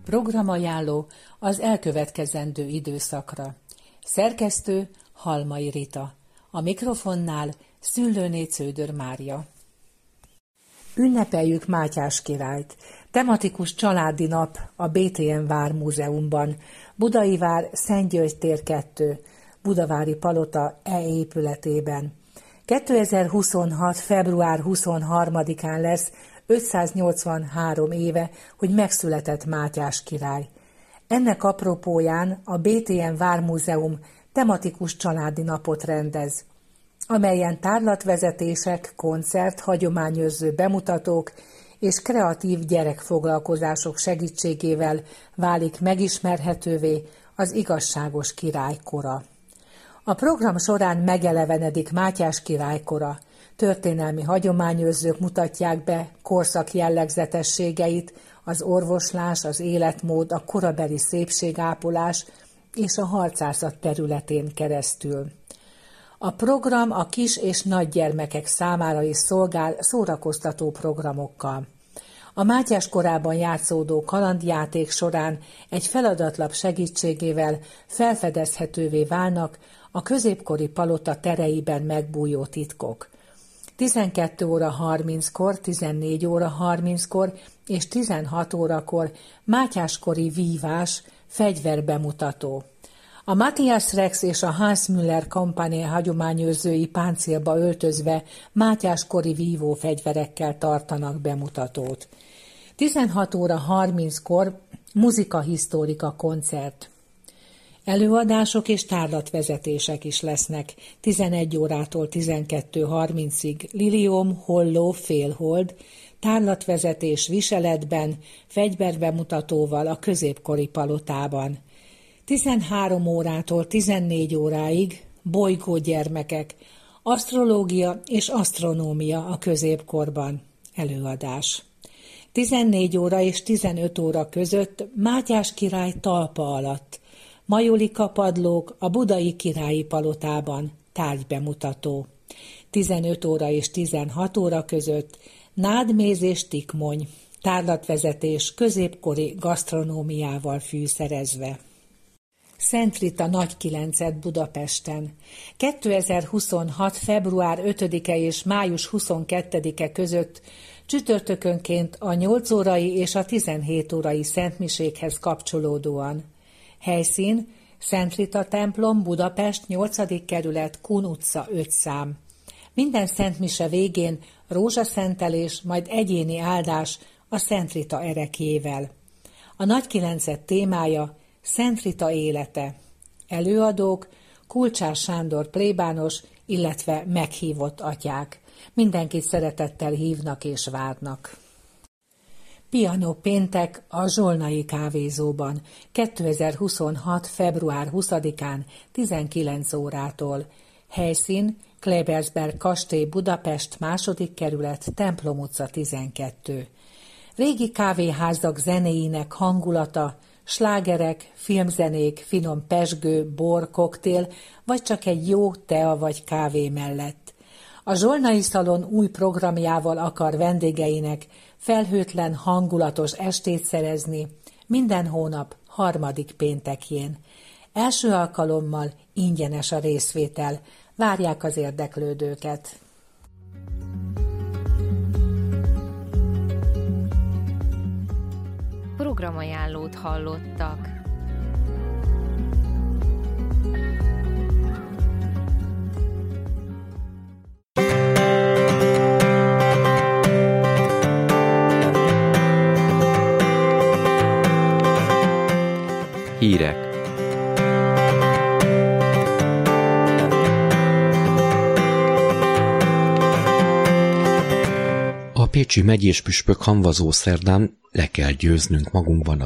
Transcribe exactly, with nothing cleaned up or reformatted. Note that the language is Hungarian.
Programajánló az elkövetkezendő időszakra. Szerkesztő Halmai Rita. A mikrofonnál Szüllőné Cződör Mária. Ünnepeljük Mátyás királyt. Tematikus családi nap a bé té em Vármúzeumban. Budai vár, Szentgyörgy tér kettő, Budavári Palota E épületében. kétezer-huszonhat. február huszonharmadikán lesz ötszáznyolcvanhárom éve, hogy megszületett Mátyás király. Ennek apropóján a bé té em Vármúzeum tematikus családi napot rendez, amelyen tárlatvezetések, koncert, hagyományőrző bemutatók és kreatív gyerekfoglalkozások segítségével válik megismerhetővé az igazságos király kora. A program során megelevenedik Mátyás király kora. Történelmi hagyományőrzők mutatják be korszak jellegzetességeit, az orvoslás, az életmód, a korabeli szépségápolás és a harcászat területén keresztül. A program a kis- és nagygyermekek számára is szolgál szórakoztató programokkal. A Mátyás korában játszódó kalandjáték során egy feladatlap segítségével felfedezhetővé válnak a középkori palota tereiben megbújó titkok. tizenkét óra harminckor, tizennégy óra harminckor és tizenhat órakor mátyáskori vívás, fegyverbemutató. A Matthias Rex és a Hans Müller Company hagyományőrzői páncélba öltözve mátyáskori vívó fegyverekkel tartanak bemutatót. tizenhat óra harminckor muzika-historika koncert. Előadások és tárlatvezetések is lesznek. tizenegy órától tizenkettő harmincig liliom, holló, félhold, tárlatvezetés viseletben, fegyverbemutatóval a középkori palotában. tizenhárom órától tizennégy óráig bolygógyermekek, asztrológia és asztronómia a középkorban előadás. tizennégy óra és tizenöt óra között Mátyás király talpa alatt, majolika padlók a budai királyi palotában, tárgybemutató. tizenöt óra és tizenhat óra között nádméz és tikmony, tárlatvezetés középkori gasztronómiával fűszerezve. Szent Rita Nagykilenced Budapesten. kétezer-huszonhat. február ötödike és május huszonkettedike között csütörtökönként a nyolc órai és a tizenhét órai szentmisékhez kapcsolódóan. Helyszín: Szent Rita templom, Budapest, nyolcadik kerület, Kun utca öt szám. Minden szentmise végén rózsaszentelés, majd egyéni áldás a Szent Rita ereklyével. A Nagykilenced témája Szent Rita élete. Előadók: Kulcsár Sándor plébános, illetve meghívott atyák. Mindenkit szeretettel hívnak és várnak. Piano péntek a Zsolnai kávézóban, kétezer-huszonhat. február huszadikán tizenkilenc órától. Helyszín: Klebersberg kastély, Budapest, második kerület, Templom utca tizenkettő. Régi kávéházak zenéinek hangulata, slágerek, filmzenék, finom pezsgő, bor, koktél, vagy csak egy jó tea vagy kávé mellett. A Zsolnai Szalon új programjával akar vendégeinek felhőtlen, hangulatos estét szerezni minden hónap harmadik péntekjén. Első alkalommal ingyenes a részvétel. Várják az érdeklődőket. Programajánlót hallottak. Hírek. A pécsi megyéspüspök hamvazó szerdán le kell győznünk magunkban a